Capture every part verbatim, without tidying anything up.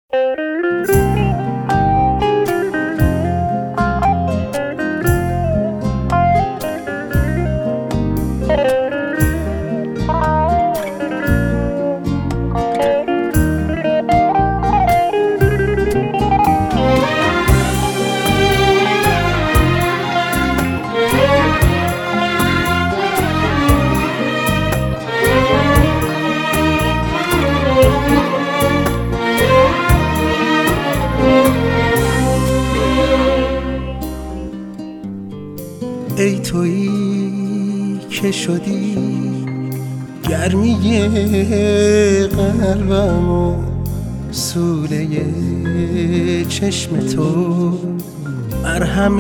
ای تویی که شدی گرمی قلبم و سوله چشم تو مرهم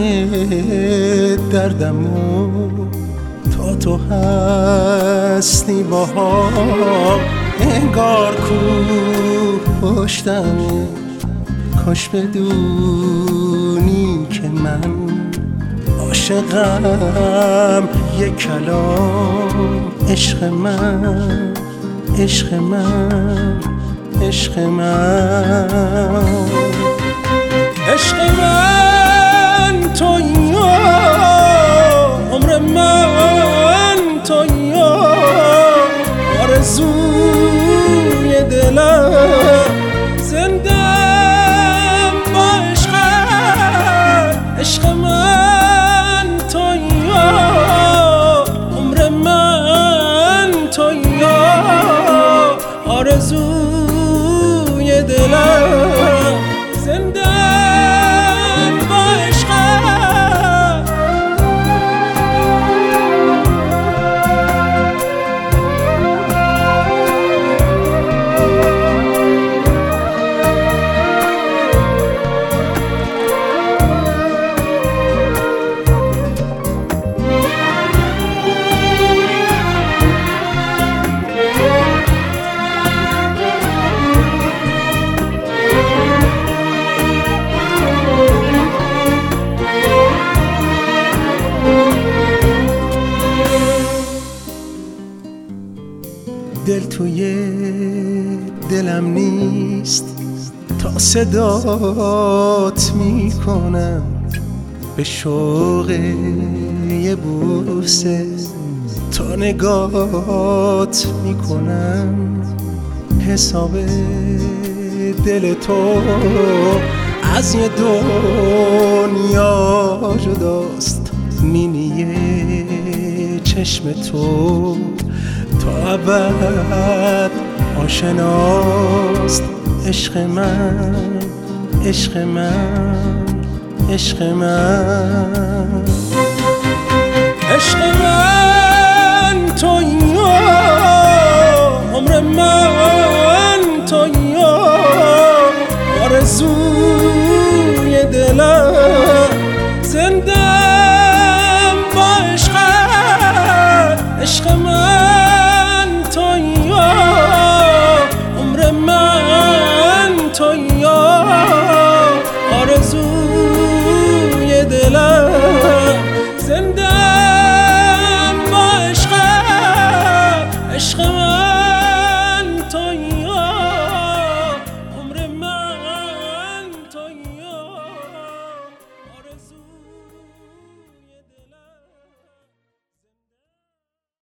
دردم و تا تو هستی با هم انگار کوه پشتمه. کاش بدونی که من عاشقم، یک کلام عشق من، عشق من، عشق من، عشق من تویی، عمر من تویی، آرزوی دلم، زندم با عشقت، عشق من آرزوی دلم، زندم با عشقت. دل توی دلم نیست تا صدات میکنم، به شوق یه بوسه تا نگات میکنم. حساب دل تو از یه دنیا جداست، نینی چشم تو تا ابد آشناست. عشق من، عشق من، عشق من، عشق من تویی، عمر من تویی، آرزوی دلم، زندم با عشقت، عشق من تویی، عمر من تویی، آرزوی دلم، زندم با عشقت، عشق من.